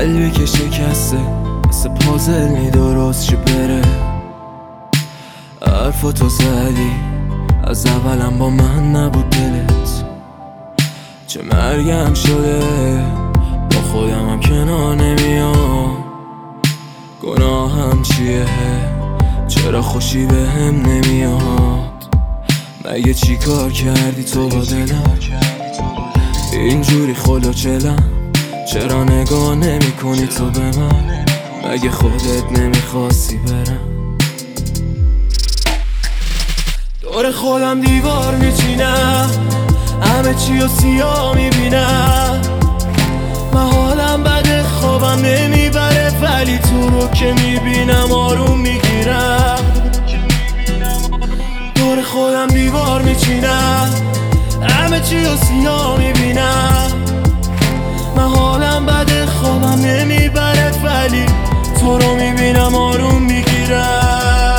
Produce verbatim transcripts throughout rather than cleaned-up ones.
قلبی که شکسته مثل پازل نی درست چی بره. حرفاتو زدی از اولم با من نبود دلت، چه مرگم شده با خودم هم کنار نمیام. گناهم چیه؟ چرا خوشی به هم نمیاد؟ مگه چی کار کردی تو با دلم؟ اینجوری خلا چلم، چرا نگاه نمی کنی تو به من؟ مگه خودت نمیخواستی برم؟ دور خودم دیوار میچینم، همه چی و سیاه میبینم. من حالم بده خوابم نمیبره، ولی تو رو که میبینم آروم میگیرم. دور خودم دیوار میچینم، همه چی و سیاه میبینم. من حالم بده خوابم نمیبره، ولی تو رو میبینم آروم میگیرم.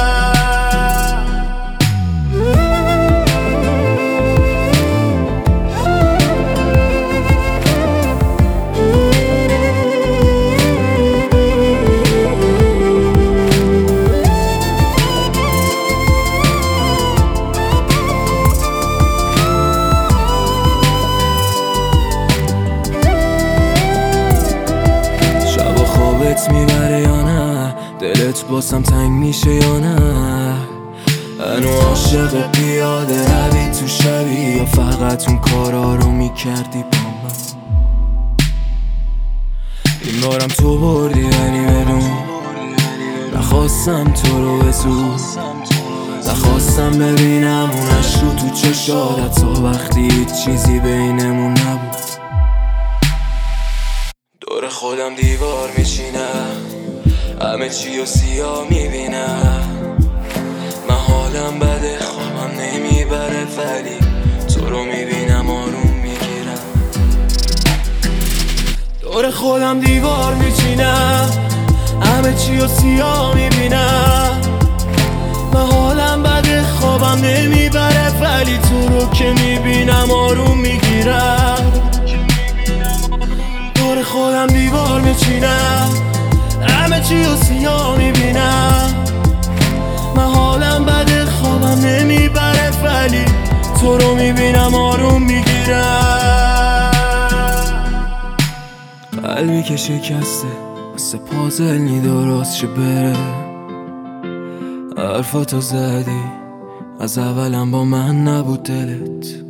میبره یا نه؟ دلت باسم تنگ میشه یا نه؟ هنو عاشق پیاده روی تو شبی، یا فقط اون کارا رو میکردی با من؟ این بارم تو بردی ولی بدون، نخواستم تو رو بزود، نخواستم ببینم اون عشق رو تو چشادت تا وقتی هیچ چیزی بینمون نبود. دور خودم دیوار میچینم، همه چی و سیاه میبینم. من حالم بده خوابم نمیبره، ولی تو رو میبینم آروم میگیرم. دور خودم دیوار میچینم، همه چی و سیاه میبینم. من حالم بده خوابم نمیبره، ولی تو رو که میبینم آروم میگیرم. دور خودم دیوار میچینم، همه چی و سیاه میبینم. من حالم بده خوابم نمیبره، ولی تو رو میبینم آروم میگیرم. قلبی که شکسته مثل پازل نی درست چه بره. حرفاتو زدی از اولم با من نبود دلت،